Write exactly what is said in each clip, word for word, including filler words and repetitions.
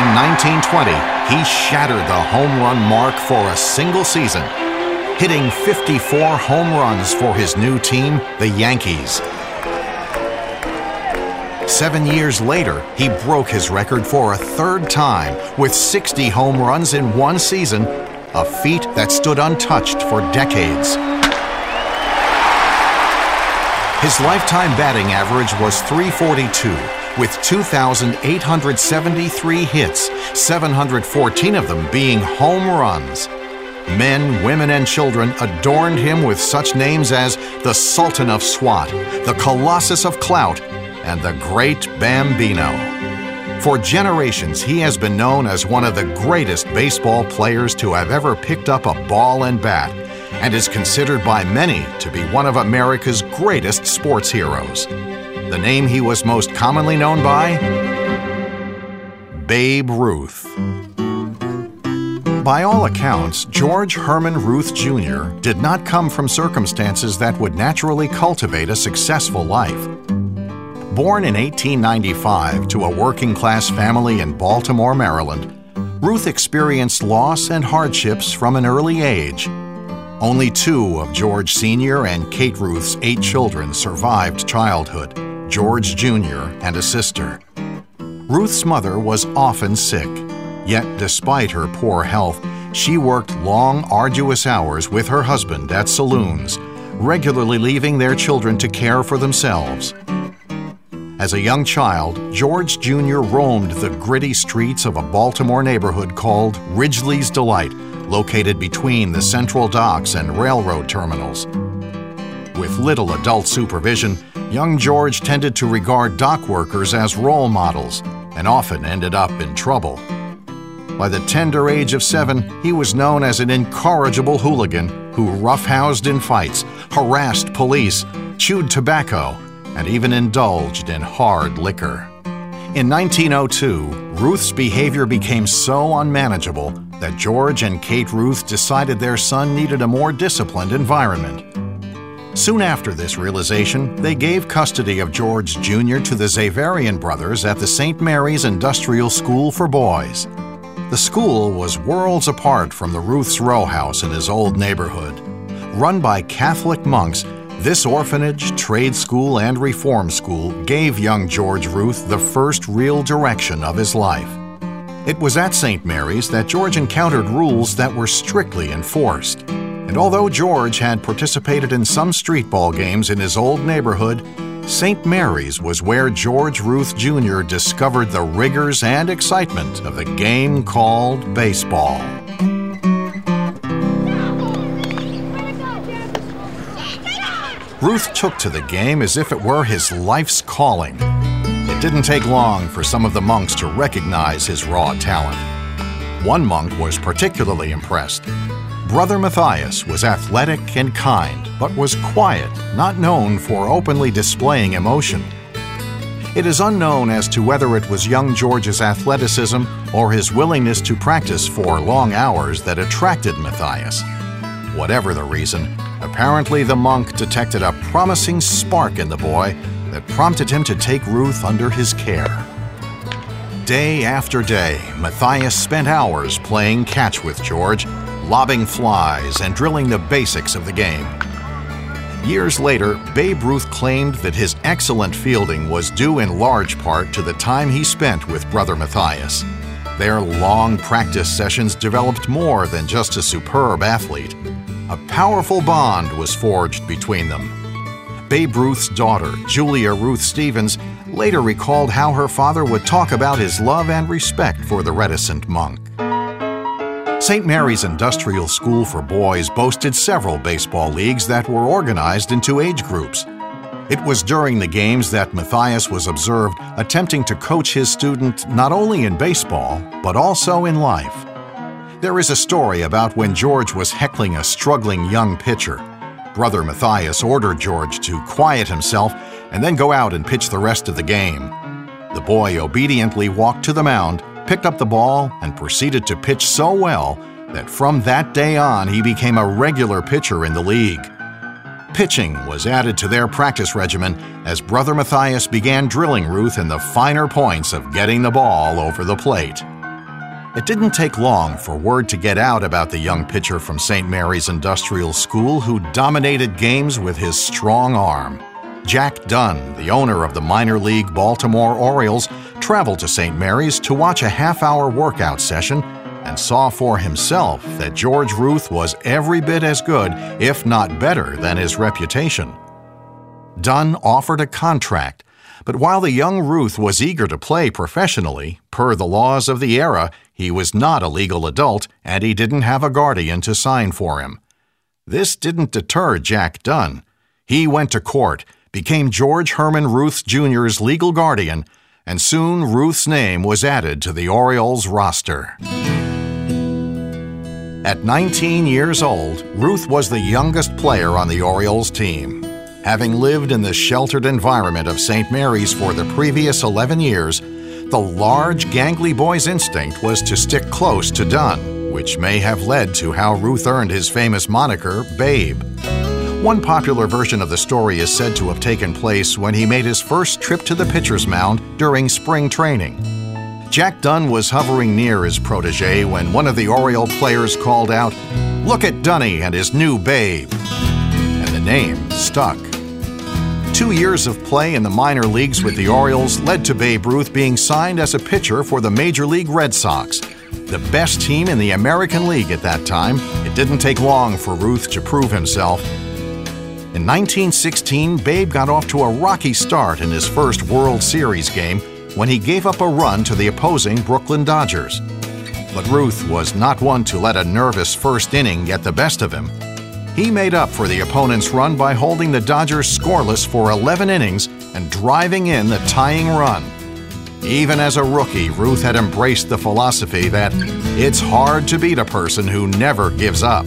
in nineteen twenty, he shattered the home run mark for a single season, hitting fifty-four home runs for his new team, the Yankees. Seven years later, he broke his record for a third time with sixty home runs in one season, a feat that stood untouched for decades. His lifetime batting average was three forty-two, with two thousand eight hundred seventy-three hits, seven hundred fourteen of them being home runs. Men, women, and children adorned him with such names as the Sultan of Swat, the Colossus of Clout, and the Great Bambino. For generations, he has been known as one of the greatest baseball players to have ever picked up a ball and bat, and is considered by many to be one of America's greatest sports heroes. The name he was most commonly known by? Babe Ruth. By all accounts, George Herman Ruth Junior did not come from circumstances that would naturally cultivate a successful life. Born in eighteen ninety-five to a working-class family in Baltimore, Maryland, Ruth experienced loss and hardships from an early age. Only two of George Senior and Kate Ruth's eight children survived childhood, George Junior and a sister. Ruth's mother was often sick, yet despite her poor health, she worked long, arduous hours with her husband at saloons, regularly leaving their children to care for themselves. As a young child, George Junior roamed the gritty streets of a Baltimore neighborhood called Ridgely's Delight, located between the central docks and railroad terminals. With little adult supervision, young George tended to regard dock workers as role models and often ended up in trouble. By the tender age of seven, he was known as an incorrigible hooligan who roughhoused in fights, harassed police, chewed tobacco, and even indulged in hard liquor. In nineteen oh two, Ruth's behavior became so unmanageable that George and Kate Ruth decided their son needed a more disciplined environment. Soon after this realization, they gave custody of George Junior to the Zavarian brothers at the Saint Mary's Industrial School for Boys. The school was worlds apart from the Ruth's row house in his old neighborhood. Run by Catholic monks, this orphanage, trade school, and reform school gave young George Ruth the first real direction of his life. It was at Saint Mary's that George encountered rules that were strictly enforced. And although George had participated in some street ball games in his old neighborhood, Saint Mary's was where George Ruth Junior discovered the rigors and excitement of the game called baseball. Ruth took to the game as if it were his life's calling. It didn't take long for some of the monks to recognize his raw talent. One monk was particularly impressed. Brother Matthias was athletic and kind, but was quiet, not known for openly displaying emotion. It is unknown as to whether it was young George's athleticism or his willingness to practice for long hours that attracted Matthias. Whatever the reason, apparently the monk detected a promising spark in the boy that prompted him to take Ruth under his care. Day after day, Matthias spent hours playing catch with George, lobbing flies and drilling the basics of the game. Years later, Babe Ruth claimed that his excellent fielding was due in large part to the time he spent with Brother Matthias. Their long practice sessions developed more than just a superb athlete. A powerful bond was forged between them. Babe Ruth's daughter, Julia Ruth Stevens, later recalled how her father would talk about his love and respect for the reticent monk. Saint Mary's Industrial School for Boys boasted several baseball leagues that were organized into age groups. It was during the games that Matthias was observed attempting to coach his student not only in baseball, but also in life. There is a story about when George was heckling a struggling young pitcher. Brother Matthias ordered George to quiet himself and then go out and pitch the rest of the game. The boy obediently walked to the mound, picked up the ball, and proceeded to pitch so well that from that day on he became a regular pitcher in the league. Pitching was added to their practice regimen as Brother Matthias began drilling Ruth in the finer points of getting the ball over the plate. It didn't take long for word to get out about the young pitcher from Saint Mary's Industrial School who dominated games with his strong arm. Jack Dunn, the owner of the minor league Baltimore Orioles, traveled to Saint Mary's to watch a half-hour workout session and saw for himself that George Ruth was every bit as good, if not better, than his reputation. Dunn offered a contract, but while the young Ruth was eager to play professionally, per the laws of the era, he was not a legal adult and he didn't have a guardian to sign for him. This didn't deter Jack Dunn. He went to court, became George Herman Ruth Junior's legal guardian, and soon Ruth's name was added to the Orioles roster. At nineteen years old, Ruth was the youngest player on the Orioles team. Having lived in the sheltered environment of Saint Mary's for the previous eleven years, the large, gangly boy's instinct was to stick close to Dunn, which may have led to how Ruth earned his famous moniker, Babe. One popular version of the story is said to have taken place when he made his first trip to the pitcher's mound during spring training. Jack Dunn was hovering near his protege when one of the Oriole players called out, "Look at Dunny and his new Babe." And the name stuck. Two years of play in the minor leagues with the Orioles led to Babe Ruth being signed as a pitcher for the Major League Red Sox, the best team in the American League at that time. It didn't take long for Ruth to prove himself. In nineteen sixteen, Babe got off to a rocky start in his first World Series game when he gave up a run to the opposing Brooklyn Dodgers. But Ruth was not one to let a nervous first inning get the best of him. He made up for the opponent's run by holding the Dodgers scoreless for eleven innings and driving in the tying run. Even as a rookie, Ruth had embraced the philosophy that it's hard to beat a person who never gives up.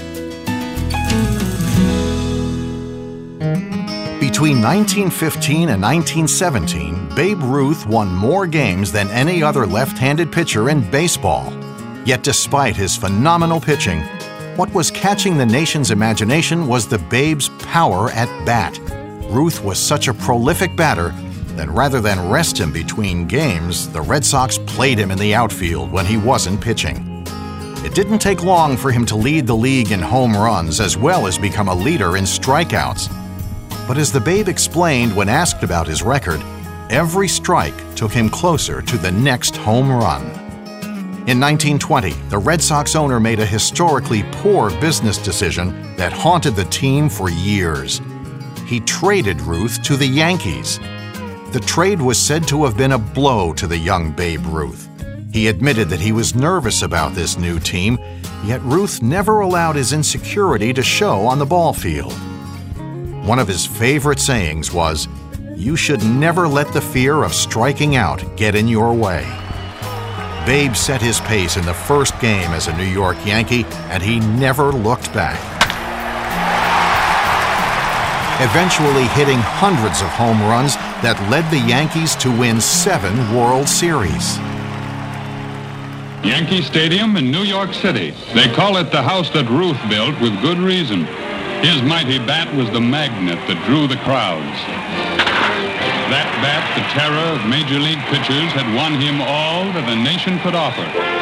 Between nineteen fifteen and nineteen seventeen, Babe Ruth won more games than any other left-handed pitcher in baseball. Yet despite his phenomenal pitching, what was catching the nation's imagination was the Babe's power at bat. Ruth was such a prolific batter that rather than rest him between games, the Red Sox played him in the outfield when he wasn't pitching. It didn't take long for him to lead the league in home runs as well as become a leader in strikeouts. But as the Babe explained when asked about his record, every strike took him closer to the next home run. In nineteen twenty, the Red Sox owner made a historically poor business decision that haunted the team for years. He traded Ruth to the Yankees. The trade was said to have been a blow to the young Babe Ruth. He admitted that he was nervous about this new team, yet Ruth never allowed his insecurity to show on the ball field. One of his favorite sayings was, "You should never let the fear of striking out get in your way." Babe set his pace in the first game as a New York Yankee, and he never looked back, eventually hitting hundreds of home runs that led the Yankees to win seven World Series. Yankee Stadium in New York City. They call it the house that Ruth built with good reason. His mighty bat was the magnet that drew the crowds. That bat, the terror of Major League pitchers, had won him all that the nation could offer.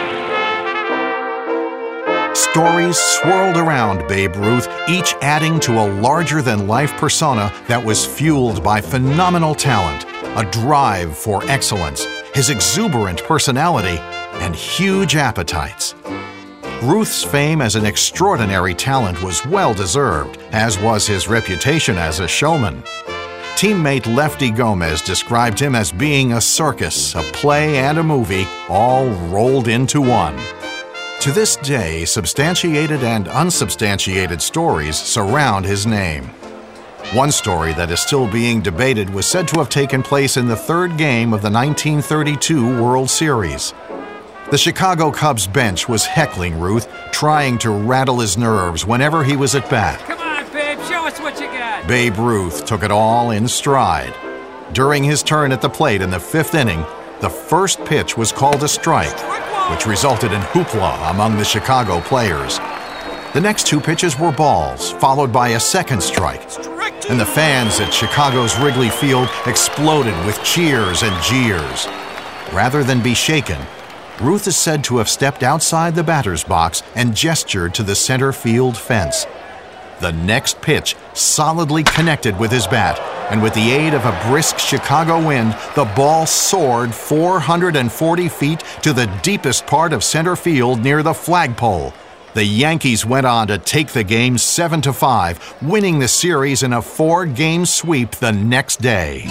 Stories swirled around Babe Ruth, each adding to a larger-than-life persona that was fueled by phenomenal talent, a drive for excellence, his exuberant personality, and huge appetites. Ruth's fame as an extraordinary talent was well-deserved, as was his reputation as a showman. Teammate Lefty Gomez described him as being a circus, a play, and a movie, all rolled into one. To this day, substantiated and unsubstantiated stories surround his name. One story that is still being debated was said to have taken place in the third game of the nineteen thirty-two World Series. The Chicago Cubs bench was heckling Ruth, trying to rattle his nerves whenever he was at bat. Come on, Babe, show us what you got. Babe Ruth took it all in stride. During his turn at the plate in the fifth inning, the first pitch was called a strike, which resulted in hoopla among the Chicago players. The next two pitches were balls, followed by a second strike, and the fans at Chicago's Wrigley Field exploded with cheers and jeers. Rather than be shaken, Ruth is said to have stepped outside the batter's box and gestured to the center field fence. The next pitch solidly connected with his bat, and with the aid of a brisk Chicago wind, the ball soared four hundred forty feet to the deepest part of center field near the flagpole. The Yankees went on to take the game seven to five, winning the series in a four-game sweep the next day.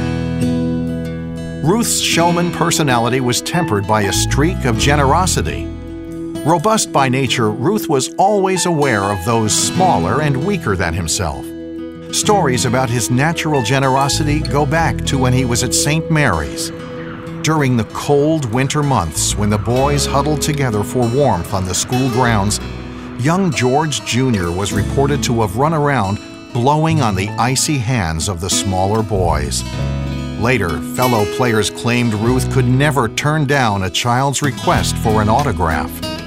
Ruth's showman personality was tempered by a streak of generosity. Robust by nature, Ruth was always aware of those smaller and weaker than himself. Stories about his natural generosity go back to when he was at Saint Mary's. During the cold winter months when the boys huddled together for warmth on the school grounds, young George Junior was reported to have run around blowing on the icy hands of the smaller boys. Later, fellow players claimed Ruth could never turn down a child's request for an autograph.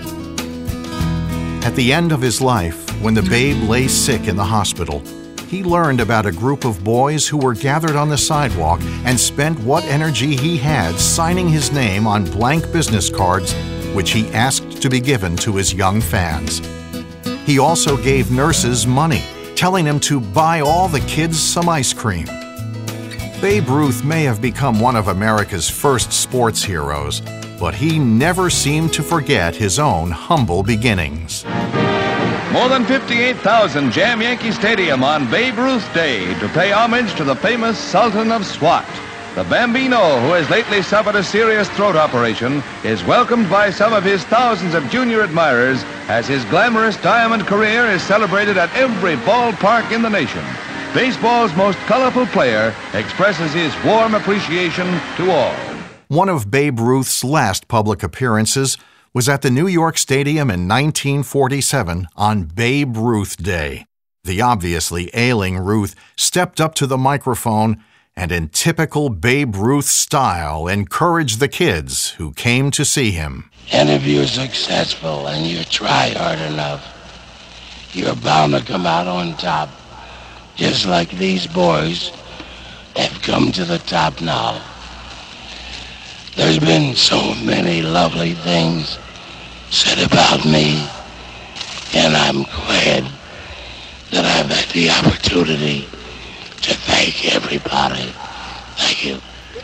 At the end of his life, when the babe lay sick in the hospital, he learned about a group of boys who were gathered on the sidewalk and spent what energy he had signing his name on blank business cards, which he asked to be given to his young fans. He also gave nurses money, telling them to buy all the kids some ice cream. Babe Ruth may have become one of America's first sports heroes, but he never seemed to forget his own humble beginnings. More than fifty-eight thousand jam Yankee Stadium on Babe Ruth Day to pay homage to the famous Sultan of Swat. The Bambino, who has lately suffered a serious throat operation, is welcomed by some of his thousands of junior admirers as his glamorous diamond career is celebrated at every ballpark in the nation. Baseball's most colorful player expresses his warm appreciation to all. One of Babe Ruth's last public appearances was at the New York Stadium in nineteen forty-seven on Babe Ruth Day. The obviously ailing Ruth stepped up to the microphone and in typical Babe Ruth style encouraged the kids who came to see him. And if you're successful and you try hard enough, you're bound to come out on top. Just like these boys have come to the top now. There's been so many lovely things said about me, and I'm glad that I've had the opportunity to thank everybody. Thank you.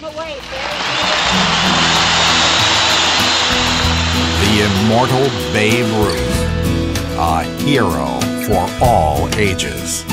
The immortal Babe Ruth, a hero for all ages.